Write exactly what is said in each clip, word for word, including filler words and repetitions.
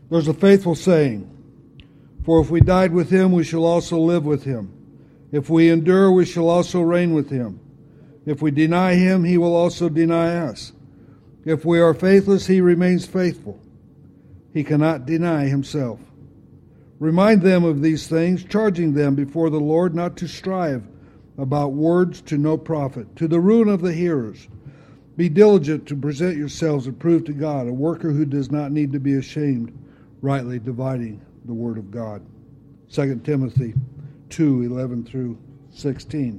There's a faithful saying, "For if we died with him, we shall also live with him. If we endure, we shall also reign with him. If we deny him, he will also deny us. If we are faithless, he remains faithful. He cannot deny himself." Remind them of these things, charging them before the Lord not to strive about words to no profit, to the ruin of the hearers. Be diligent to present yourselves approved to God, a worker who does not need to be ashamed, rightly dividing the word of God. Second Timothy two, eleven through sixteen.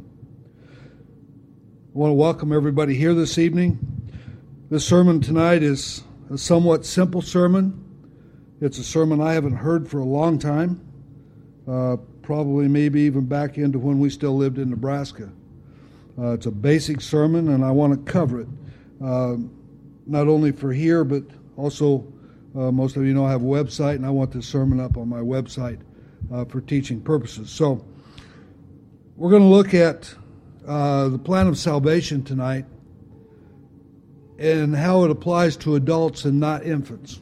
I want to welcome everybody here this evening. This sermon tonight is a somewhat simple sermon. It's a sermon I haven't heard for a long time, uh, probably maybe even back into when we still lived in Nebraska. Uh, it's a basic sermon, and I want to cover it, uh, not only for here, but also uh, most of you know I have a website, and I want this sermon up on my website uh, for teaching purposes. So we're going to look at uh, the plan of salvation tonight and how it applies to adults and not infants.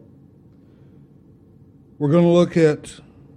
We're going to look at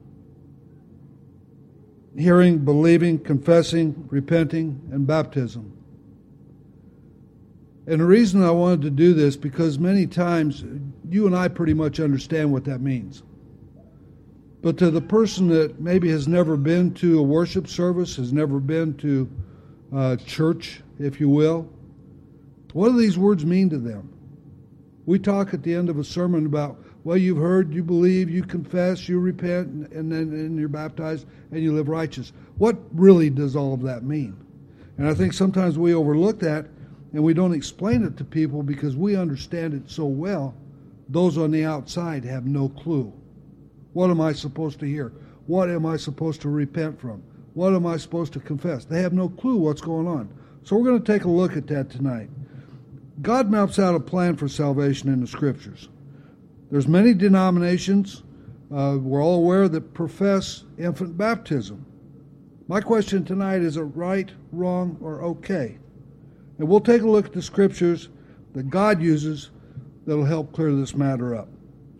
hearing, believing, confessing, repenting, and baptism. And the reason I wanted to do this, because many times you and I pretty much understand what that means. But to the person that maybe has never been to a worship service, has never been to uh, church, if you will, what do these words mean to them? We talk at the end of a sermon about, well, you've heard, you believe, you confess, you repent, and then and you're baptized, and you live righteous. What really does all of that mean? And I think sometimes we overlook that, and we don't explain it to people because we understand it so well. Those on the outside have no clue. What am I supposed to hear? What am I supposed to repent from? What am I supposed to confess? They have no clue what's going on. So we're going to take a look at that tonight. God maps out a plan for salvation in the Scriptures. There's many denominations, uh, we're all aware, that profess infant baptism. My question tonight, is it right, wrong, or okay? And we'll take a look at the Scriptures that God uses that'll help clear this matter up.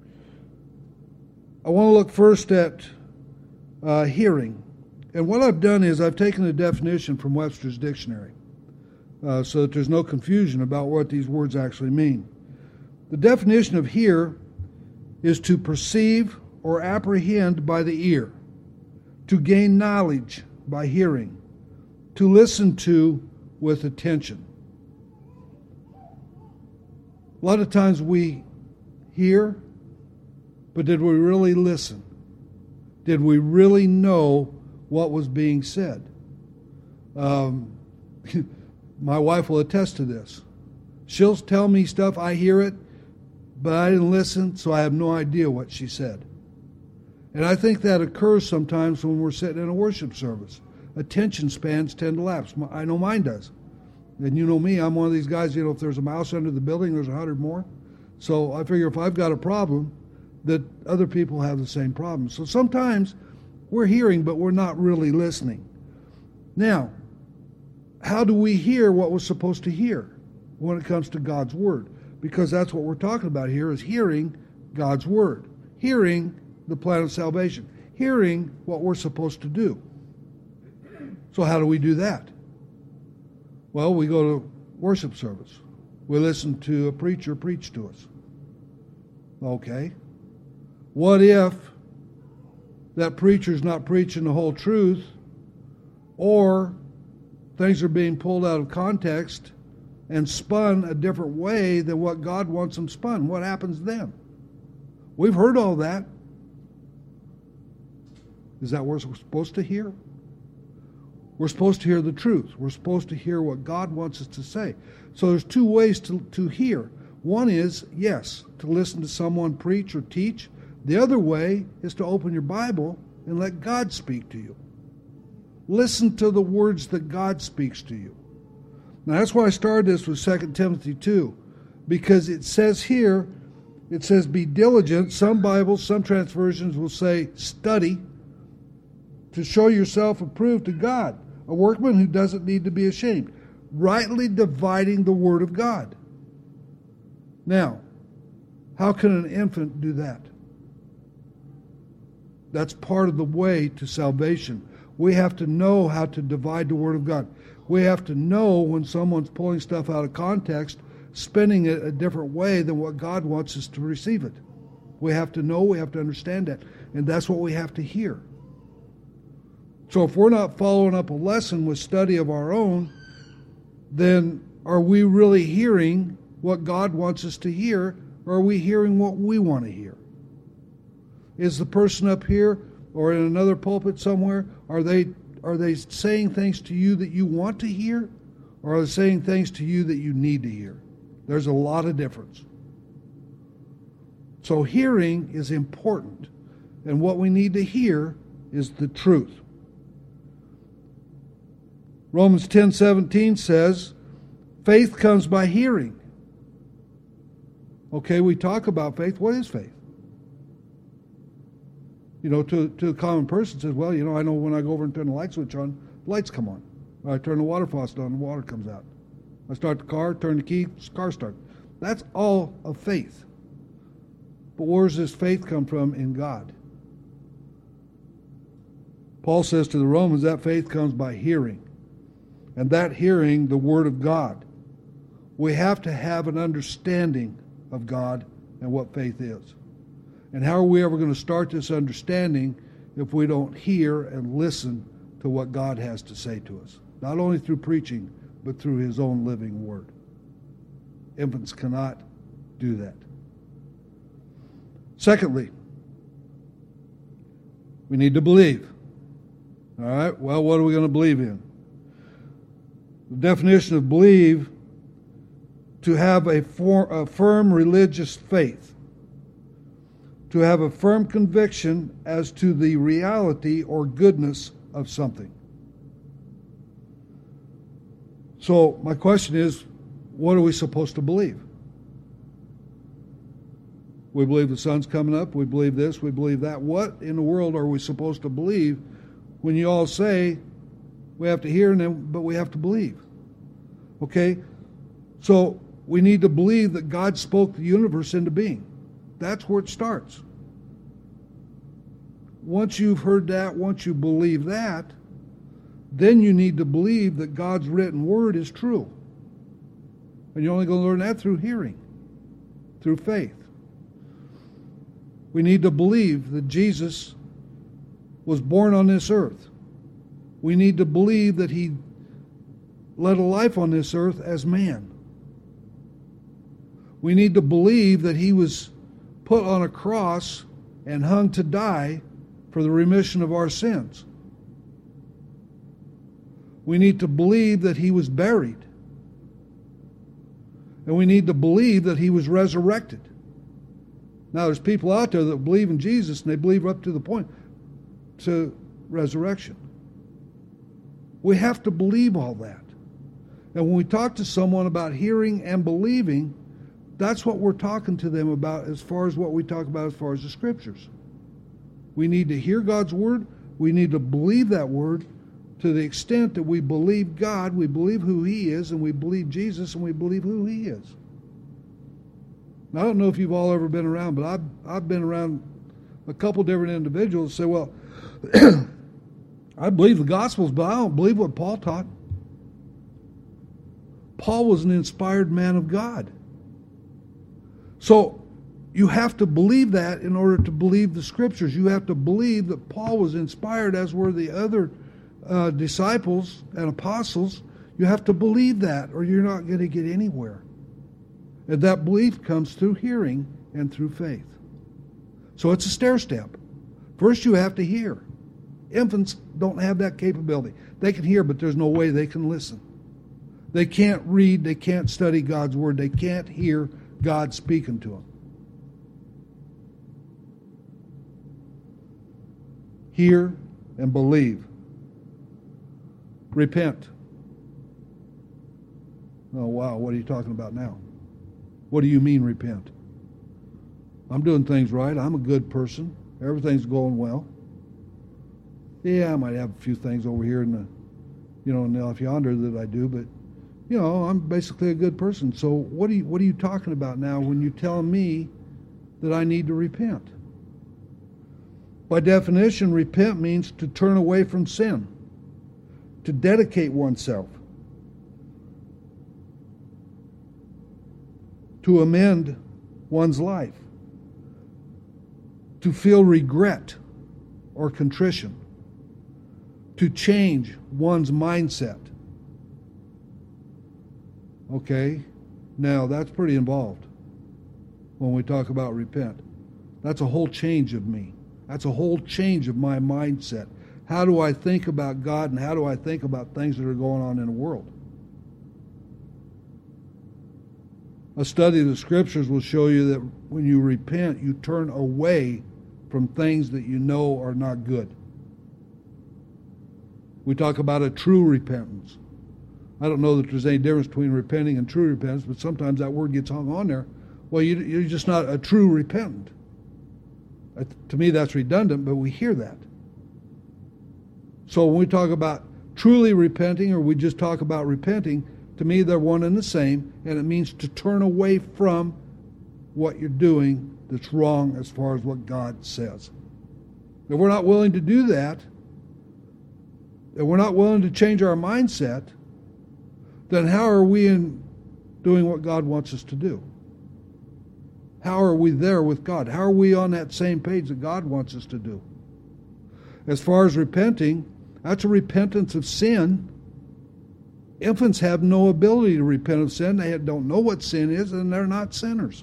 I want to look first at uh, hearing. And what I've done is I've taken the definition from Webster's Dictionary uh, so that there's no confusion about what these words actually mean. The definition of hear is to perceive or apprehend by the ear, to gain knowledge by hearing, to listen to with attention. A lot of times we hear, but did we really listen? Did we really know what was being said? Um, my wife will attest to this. She'll tell me stuff, I hear it, but I didn't listen, so I have no idea what she said. And I think that occurs sometimes when we're sitting in a worship service. Attention spans tend to lapse. I know mine does. And you know me, I'm one of these guys, you know, if there's a mouse under the building, there's a hundred more. So I figure if I've got a problem, that other people have the same problem. So sometimes we're hearing, but we're not really listening. Now, how do we hear what we're supposed to hear when it comes to God's Word? Because that's what we're talking about here, is hearing God's Word. Hearing the plan of salvation. Hearing what we're supposed to do. So how do we do that? Well, we go to worship service. We listen to a preacher preach to us. Okay. What if that preacher's not preaching the whole truth, or things are being pulled out of context and spun a different way than what God wants them spun? What happens then? We've heard all that. Is that what we're supposed to hear? We're supposed to hear the truth. We're supposed to hear what God wants us to say. So there's two ways to, to hear. One is, yes, to listen to someone preach or teach. The other way is to open your Bible and let God speak to you. Listen to the words that God speaks to you. Now that's why I started this with Second Timothy two, because it says here, it says be diligent. Some Bibles, some transversions will say study to show yourself approved to God, a workman who doesn't need to be ashamed, rightly dividing the Word of God. Now, how can an infant do that? That's part of the way to salvation. We have to know how to divide the Word of God. We have to know when someone's pulling stuff out of context, spinning it a different way than what God wants us to receive it. We have to know, we have to understand that. And that's what we have to hear. So if we're not following up a lesson with study of our own, then are we really hearing what God wants us to hear, or are we hearing what we want to hear? Is the person up here or in another pulpit somewhere, are they are they saying things to you that you want to hear, or are they saying things to you that you need to hear? There's a lot of difference. So hearing is important, and what we need to hear is the truth. Romans ten seventeen says, faith comes by hearing. Okay, we talk about faith. What is faith? You know, to, to the common person says, well, you know, I know when I go over and turn the light switch on, the lights come on. Or I turn the water faucet on, the water comes out. I start the car, turn the key, car starts. That's all of faith. But where does this faith come from? In God. Paul says to the Romans that faith comes by hearing. And that hearing, the Word of God. We have to have an understanding of God and what faith is. And how are we ever going to start this understanding if we don't hear and listen to what God has to say to us? Not only through preaching, but through His own living Word. Infants cannot do that. Secondly, we need to believe. All right, well, what are we going to believe in? The definition of believe, to have a, for, a firm religious faith. To have a firm conviction as to the reality or goodness of something. So my question is, what are we supposed to believe? We believe the sun's coming up, we believe this, we believe that. What in the world are we supposed to believe when you all say we have to hear, and then, but we have to believe? Okay? So we need to believe that God spoke the universe into being. That's where it starts. Once you've heard that, once you believe that, then you need to believe that God's written word is true. And you're only going to learn that through hearing, through faith. We need to believe that Jesus was born on this earth. We need to believe that He led a life on this earth as man. We need to believe that He was put on a cross and hung to die for the remission of our sins. We need to believe that He was buried. And we need to believe that He was resurrected. Now, there's people out there that believe in Jesus, and they believe up to the point to resurrection. We have to believe all that. And when we talk to someone about hearing and believing, that's what we're talking to them about as far as what we talk about as far as the Scriptures. We need to hear God's Word. We need to believe that Word to the extent that we believe God, we believe who He is, and we believe Jesus, and we believe who He is. Now, I don't know if you've all ever been around, but I've, I've been around a couple different individuals who say, well, I believe the Gospels, but I don't believe what Paul taught. Paul was an inspired man of God. So you have to believe that in order to believe the Scriptures. You have to believe that Paul was inspired, as were the other uh, disciples and apostles. You have to believe that, or you're not going to get anywhere. And that belief comes through hearing and through faith. So it's a stair step. First you have to hear. Infants don't have that capability. They can hear, but there's no way they can listen. They can't read, they can't study God's Word, they can't hear God speaking to them. Hear and believe. Repent. Oh, wow, what are you talking about now? What do you mean repent? I'm doing things right. I'm a good person. Everything's going well. Yeah, I might have a few things over here in the, you know, in the off yonder that I do, but you know, I'm basically a good person. So what are you what are you talking about now when you're telling me that I need to repent? By definition, repent means to turn away from sin, to dedicate oneself, to amend one's life, to feel regret or contrition, to change one's mindset. Okay, now that's pretty involved when we talk about repent. That's a whole change of me. That's a whole change of my mindset. How do I think about God, and how do I think about things that are going on in the world? A study of the Scriptures will show you that when you repent, you turn away from things that you know are not good. We talk about a true repentance. I don't know that there's any difference between repenting and true repentance, but sometimes that word gets hung on there. Well, you, you're just not a true repentant. To me, that's redundant, but we hear that. So when we talk about truly repenting, or we just talk about repenting, to me they're one and the same, and it means to turn away from what you're doing that's wrong as far as what God says. If we're not willing to do that, if we're not willing to change our mindset, then how are we in doing what God wants us to do? How are we there with God? How are we on that same page that God wants us to do? As far as repenting, that's a repentance of sin. Infants have no ability to repent of sin. They don't know what sin is, and they're not sinners.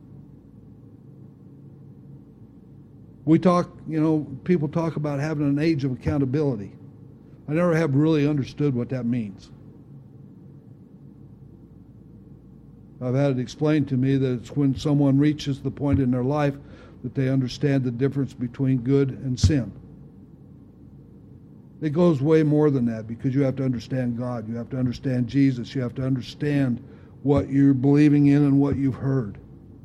We talk, you know, people talk about having an age of accountability. I never have really understood what that means. I've had it explained to me that it's when someone reaches the point in their life that they understand the difference between good and sin. It goes way more than that, because you have to understand God. You have to understand Jesus. You have to understand what you're believing in and what you've heard.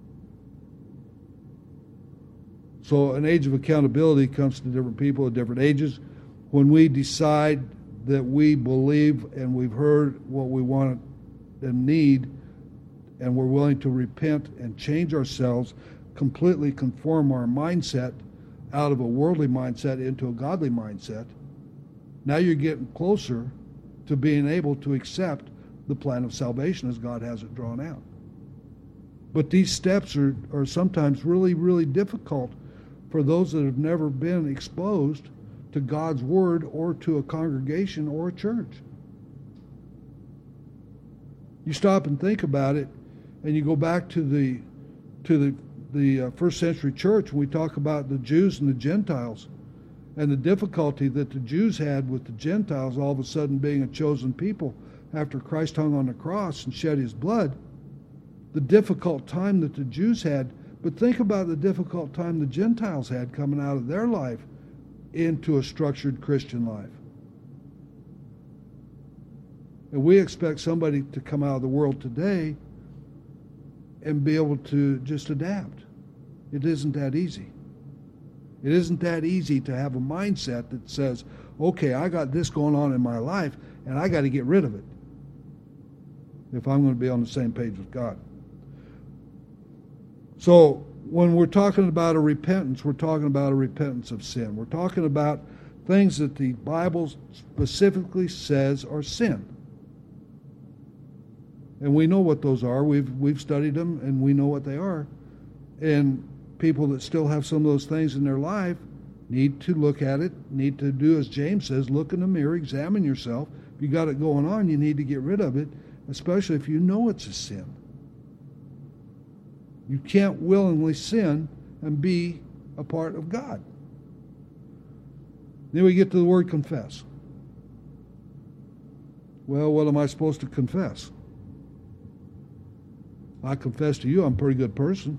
So an age of accountability comes to different people at different ages. When we decide that we believe and we've heard what we want and need, and we're willing to repent and change ourselves, completely conform our mindset out of a worldly mindset into a godly mindset, now you're getting closer to being able to accept the plan of salvation as God has it drawn out. But these steps are, are sometimes really, really difficult for those that have never been exposed to God's Word or to a congregation or a church. You stop and think about it, and you go back to the to the the uh, first century church. We talk about the Jews and the Gentiles, and the difficulty that the Jews had with the Gentiles all of a sudden being a chosen people after Christ hung on the cross and shed his blood. The difficult time that the Jews had, but think about the difficult time the Gentiles had coming out of their life into a structured Christian life. And we expect somebody to come out of the world today and be able to just adapt. It isn't that easy. It isn't that easy to have a mindset that says, okay, I got this going on in my life, and I got to get rid of it if I'm going to be on the same page with God. So when we're talking about a repentance, we're talking about a repentance of sin. We're talking about things that the Bible specifically says are sin. And we know what those are. We've we've studied them, and we know what they are. And people that still have some of those things in their life need to look at it, need to do as James says, look in the mirror, examine yourself. If you got it going on, you need to get rid of it, especially if you know it's a sin. You can't willingly sin and be a part of God. Then we get to the word confess. Well, what am I supposed to confess? I confess to you I'm a pretty good person.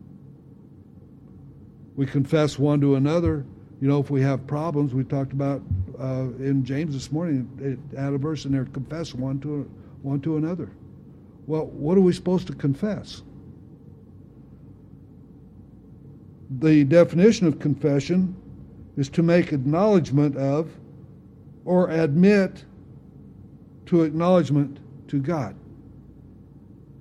We confess one to another. You know, if we have problems, we talked about uh, in James this morning, it had a verse in there, confess one to one to another. Well, what are we supposed to confess? The definition of confession is to make acknowledgement of or admit to acknowledgement to God.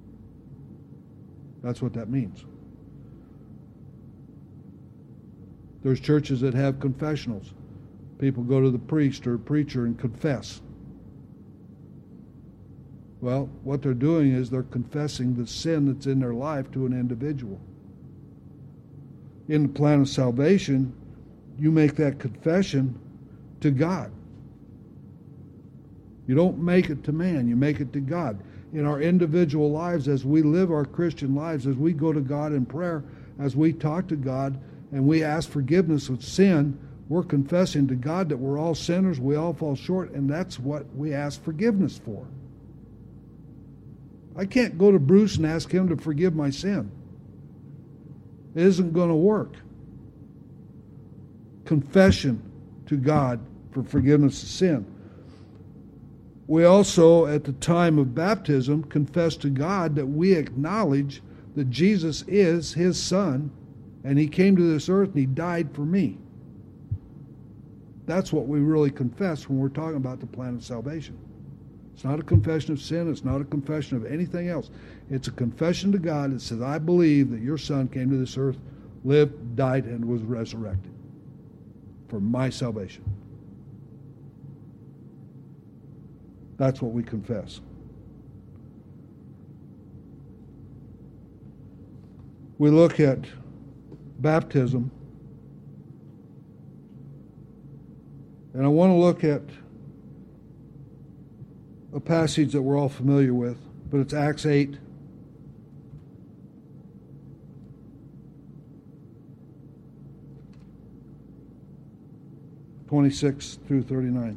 That's what that means. There's churches that have confessionals. People go to the priest or preacher and confess. Well, what they're doing is they're confessing the sin that's in their life to an individual. In the plan of salvation, you make that confession to God. You don't make it to man, you make it to God. In our individual lives, as we live our Christian lives, as we go to God in prayer, as we talk to God, and we ask forgiveness of sin, we're confessing to God that we're all sinners, we all fall short, and that's what we ask forgiveness for. I can't go to Bruce and ask him to forgive my sin. It isn't going to work. Confession to God for forgiveness of sin. We also, at the time of baptism, confess to God that we acknowledge that Jesus is His Son, and He came to this earth and He died for me. That's what we really confess when we're talking about the plan of salvation. It's not a confession of sin. It's not a confession of anything else. It's a confession to God that says, I believe that your Son came to this earth, lived, died, and was resurrected for my salvation. That's what we confess. We look at baptism, and I want to look at a passage that we're all familiar with, but it's Acts eight. twenty-six through thirty-nine.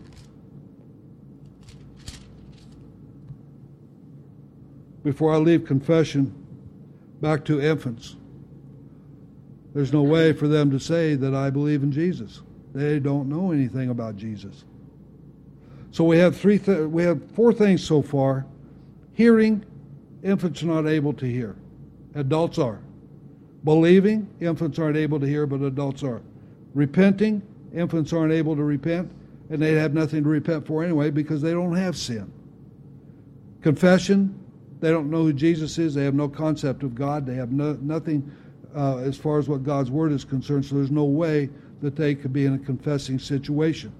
Before I leave confession, back to infants. There's no way for them to say that I believe in Jesus. They don't know anything about Jesus. So we have three. Th- we have four things so far. Hearing, infants are not able to hear. Adults are. Believing, infants aren't able to hear, but adults are. Repenting, infants aren't able to repent, and they have nothing to repent for anyway because they don't have sin. Confession, they don't know who Jesus is. They have no concept of God. They have no, nothing uh, as far as what God's Word is concerned, so there's no way that they could be in a confessing situation.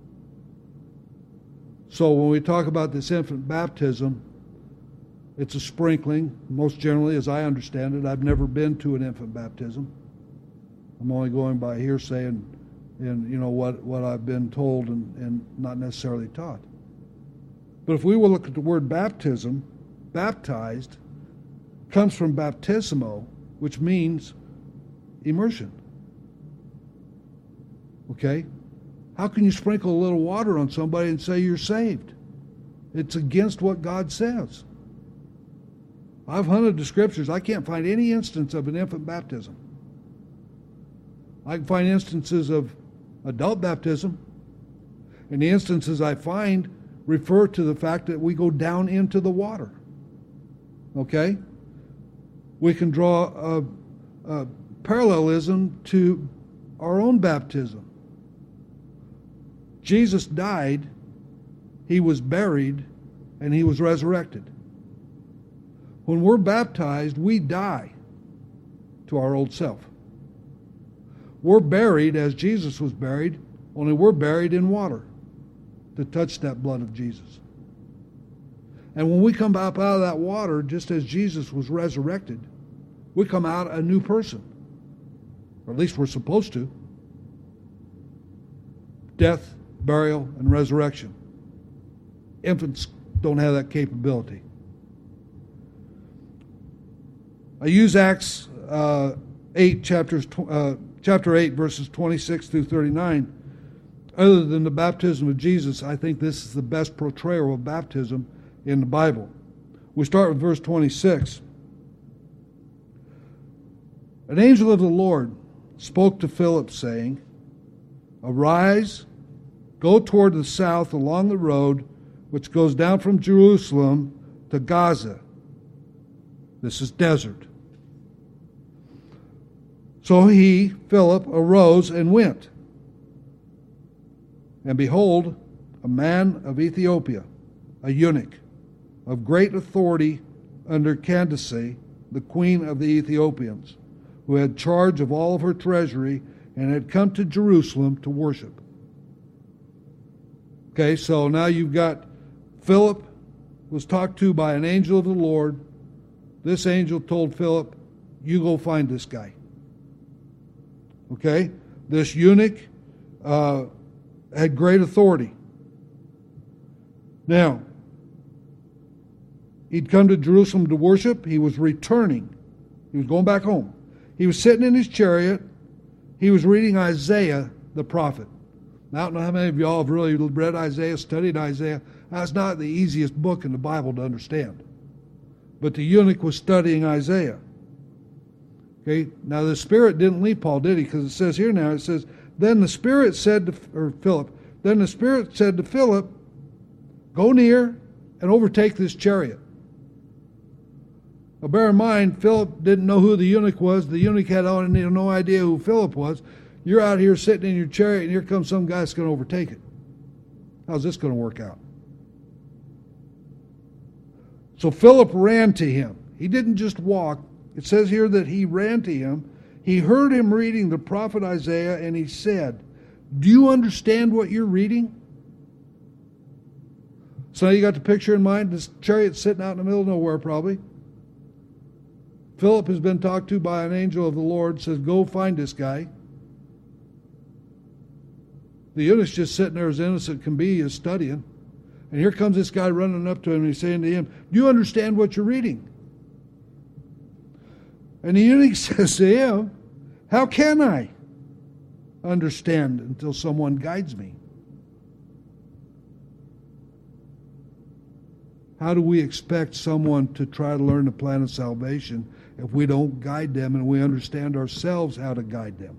So when we talk about this infant baptism, it's a sprinkling, most generally, as I understand it. I've never been to an infant baptism. I'm only going by hearsay and, and you know, what, what I've been told and, and not necessarily taught. But if we will look at the word baptism, baptized comes from baptismo, which means immersion. Okay? How can you sprinkle a little water on somebody and say you're saved? It's against what God says. I've hunted the scriptures. I can't find any instance of an infant baptism. I can find instances of adult baptism, and the instances I find refer to the fact that we go down into the water. Okay? We can draw a, a parallelism to our own baptism. Jesus died, He was buried, and He was resurrected. When we're baptized, we die to our old self. We're buried as Jesus was buried, only we're buried in water to touch that blood of Jesus. And when we come up out of that water, just as Jesus was resurrected, we come out a new person. Or at least we're supposed to. Death, burial, and resurrection. Infants don't have that capability. I use Acts uh, eight, chapters, uh, chapter eight, verses twenty-six through thirty-nine. Other than the baptism of Jesus, I think this is the best portrayal of baptism in the Bible. We start with verse twenty-six. An angel of the Lord spoke to Philip, saying, Arise, go toward the south along the road which goes down from Jerusalem to Gaza. This is desert. So he, Philip, arose and went. And behold, a man of Ethiopia, a eunuch, of great authority under Candace, the queen of the Ethiopians, who had charge of all of her treasury, and had come to Jerusalem to worship. Okay, so now you've got Philip was talked to by an angel of the Lord. This angel told Philip, you go find this guy. Okay, this eunuch uh, had great authority. Now, he'd come to Jerusalem to worship. He was returning. He was going back home. He was sitting in his chariot. He was reading Isaiah, the prophet. Now, I don't know how many of y'all have really read Isaiah, studied Isaiah. That's not the easiest book in the Bible to understand. But the eunuch was studying Isaiah. Okay, now the Spirit didn't leave Paul, did he? Because it says here now, it says, then the Spirit said to, or Philip, then the Spirit said to Philip, go near and overtake this chariot. Now bear in mind, Philip didn't know who the eunuch was. The eunuch had no idea who Philip was. You're out here sitting in your chariot, and here comes some guy that's going to overtake it. How's this going to work out? So Philip ran to him. He didn't just walk. It says here that he ran to him. He heard him reading the prophet Isaiah, and he said, do you understand what you're reading? So now you got the picture in mind. This chariot sitting out in the middle of nowhere probably. Philip has been talked to by an angel of the Lord, says, go find this guy. The eunuch's just sitting there as innocent can be, is studying. And here comes this guy running up to him and he's saying to him, do you understand what you're reading? And the eunuch says to him, how can I understand until someone guides me? How do we expect someone to try to learn the plan of salvation if we don't guide them and we understand ourselves how to guide them?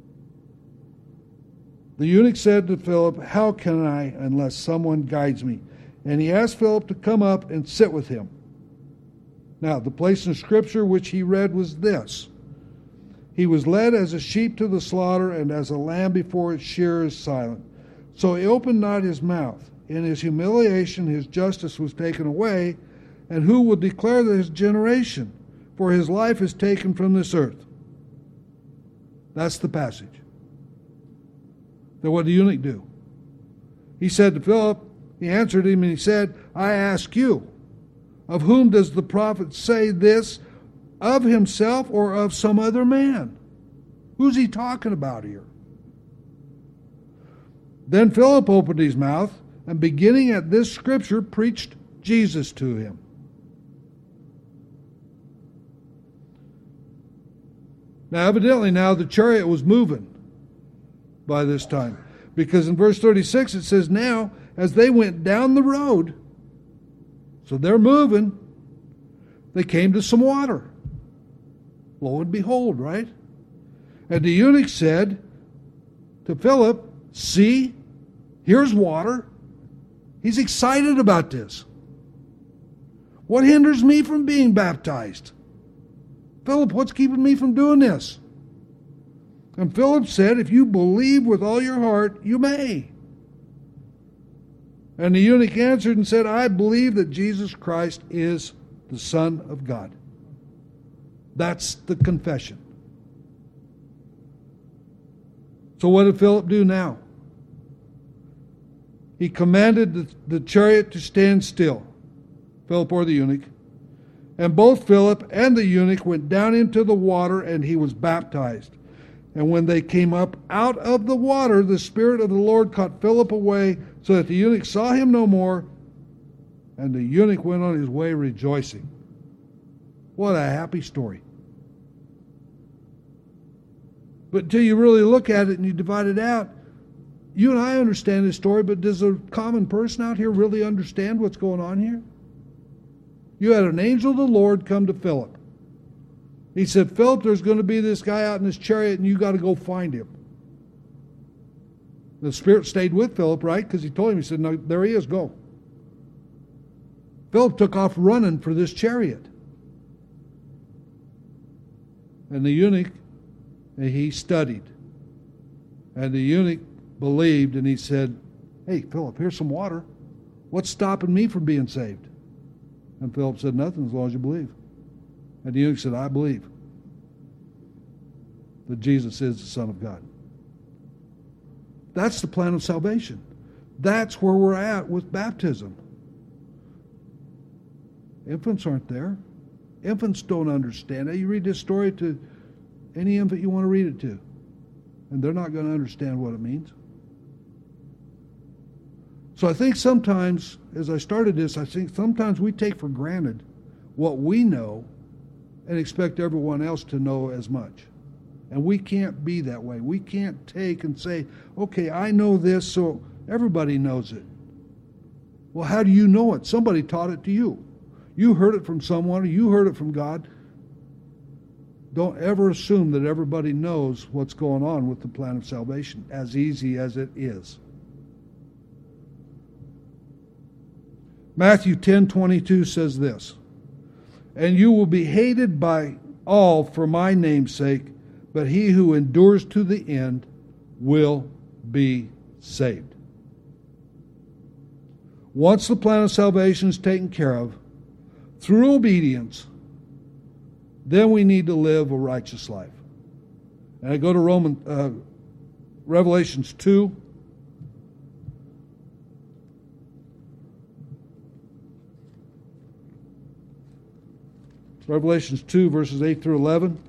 The eunuch said to Philip, how can I unless someone guides me? And he asked Philip to come up and sit with him. Now, the place in Scripture which he read was this. He was led as a sheep to the slaughter, and as a lamb before its shearer is silent. So he opened not his mouth. In his humiliation his justice was taken away, and who will declare his generation? For his life is taken from this earth. That's the passage. Then what did the eunuch do? He said to Philip, he answered him and he said, I ask you, of whom does the prophet say this, of himself or of some other man? Who's he talking about here? Then Philip opened his mouth, and beginning at this scripture, preached Jesus to him. Now, evidently now the chariot was moving by this time. Because in verse thirty-six it says, now, as they went down the road, so they're moving, they came to some water. Lo and behold, right? And the eunuch said to Philip, see, here's water. He's excited about this. What hinders me from being baptized? Philip, what's keeping me from doing this? And Philip said, if you believe with all your heart, you may. And the eunuch answered and said, I believe that Jesus Christ is the Son of God. That's the confession. So what did Philip do now? He commanded the, the chariot to stand still, Philip or the eunuch. And both Philip and the eunuch went down into the water, and he was baptized. And when they came up out of the water, the Spirit of the Lord caught Philip away, so that the eunuch saw him no more, and the eunuch went on his way rejoicing. What a happy story. But until you really look at it and you divide it out, you and I understand this story, but does a common person out here really understand what's going on here? You had an angel of the Lord come to Philip. He said, Philip, there's going to be this guy out in this chariot, and you got to go find him. The Spirit stayed with Philip, right? Because he told him, he said, no, there he is, go. Philip took off running for this chariot. And the eunuch, he studied. And the eunuch believed, and he said, hey, Philip, here's some water. What's stopping me from being saved? And Philip said, nothing, as long as you believe. And the eunuch said, I believe that Jesus is the Son of God. That's the plan of salvation. That's where we're at with baptism. Infants aren't there. Infants don't understand it. You read this story to any infant you want to read it to, and they're not going to understand what it means. So I think sometimes, as I started this, I think sometimes we take for granted what we know and expect everyone else to know as much. And we can't be that way. We can't take and say, okay, I know this, so everybody knows it. Well, how do you know it? Somebody taught it to you. You heard it from someone, or you heard it from God. Don't ever assume that everybody knows what's going on with the plan of salvation, as easy as it is. Matthew ten twenty-two says this, "And you will be hated by all for my name's sake, but he who endures to the end will be saved." Once the plan of salvation is taken care of, through obedience, then we need to live a righteous life. And I go to Roman, uh, Revelations two. Revelations two, verses eight through eleven.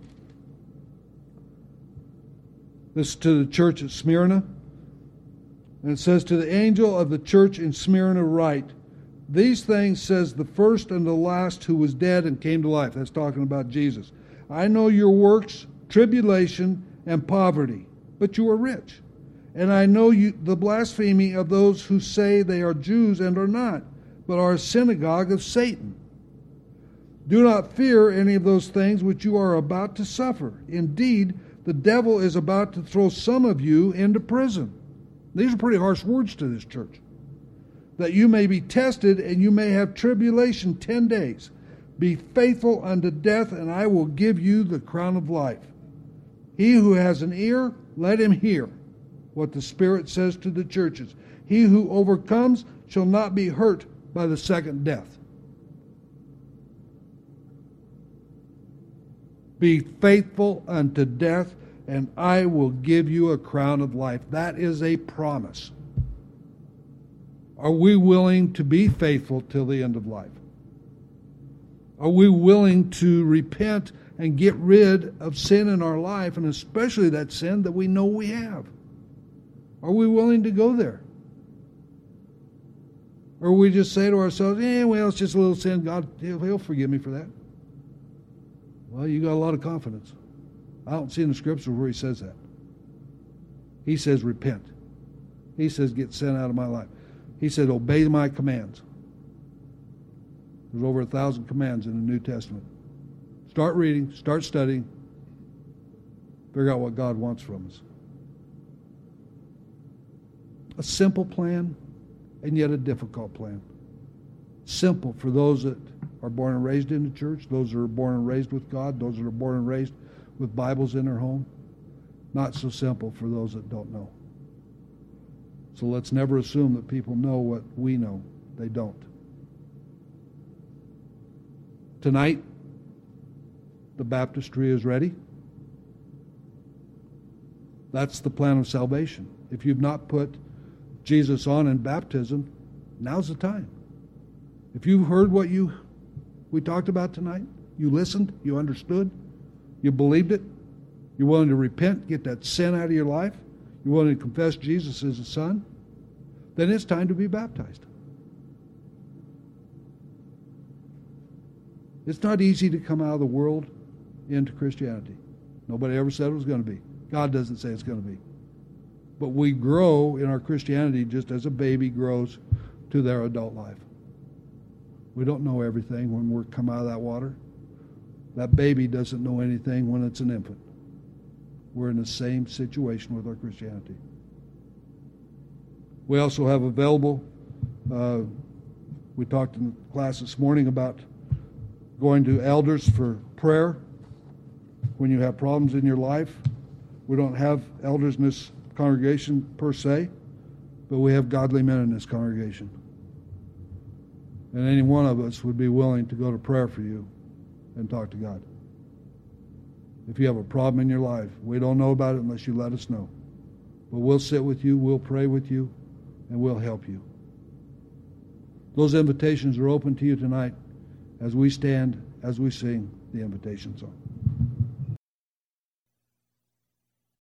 This is to the church at Smyrna. And it says, "To the angel of the church in Smyrna write, these things says the first and the last who was dead and came to life." That's talking about Jesus. "I know your works, tribulation, and poverty, but you are rich. And I know you, the blasphemy of those who say they are Jews and are not, but are a synagogue of Satan. Do not fear any of those things which you are about to suffer. Indeed, the devil is about to throw some of you into prison." These are pretty harsh words to this church. "That you may be tested, and you may have tribulation ten days. Be faithful unto death, and I will give you the crown of life. He who has an ear, let him hear what the Spirit says to the churches. He who overcomes shall not be hurt by the second death." Be faithful unto death, and I will give you a crown of life. That is a promise. Are we willing to be faithful till the end of life? Are we willing to repent and get rid of sin in our life, and especially that sin that we know we have? Are we willing to go there? Or we just say to ourselves, eh, well, it's just a little sin. God, he'll, he'll forgive me for that. Well, you got a lot of confidence. I don't see in the scripture where he says that. He says repent. He says get sin out of my life. He said obey my commands. There's over a thousand commands in the New Testament. Start reading, start studying, figure out what God wants from us. A simple plan, and yet a difficult plan. Simple for those that are born and raised in the church, those that are born and raised with God, those that are born and raised with Bibles in their home. Not so simple for those that don't know. So let's never assume that people know what we know. They don't. Tonight, the baptistry is ready. That's the plan of salvation. If you've not put Jesus on in baptism, now's the time. If you've heard what you we talked about tonight, you listened, you understood, you believed it, you're willing to repent, get that sin out of your life, you're willing to confess Jesus as the Son, then it's time to be baptized. It's not easy to come out of the world into Christianity. Nobody ever said it was going to be. God doesn't say it's going to be. But we grow in our Christianity just as a baby grows to their adult life. We don't know everything when we come out of that water. That baby doesn't know anything when it's an infant. We're in the same situation with our Christianity. We also have available, uh, we talked in class this morning about going to elders for prayer when you have problems in your life. We don't have elders in this congregation per se, but we have godly men in this congregation. And any one of us would be willing to go to prayer for you and talk to God. If you have a problem in your life, we don't know about it unless you let us know. But we'll sit with you, we'll pray with you, and we'll help you. Those invitations are open to you tonight as we stand, as we sing the invitation song.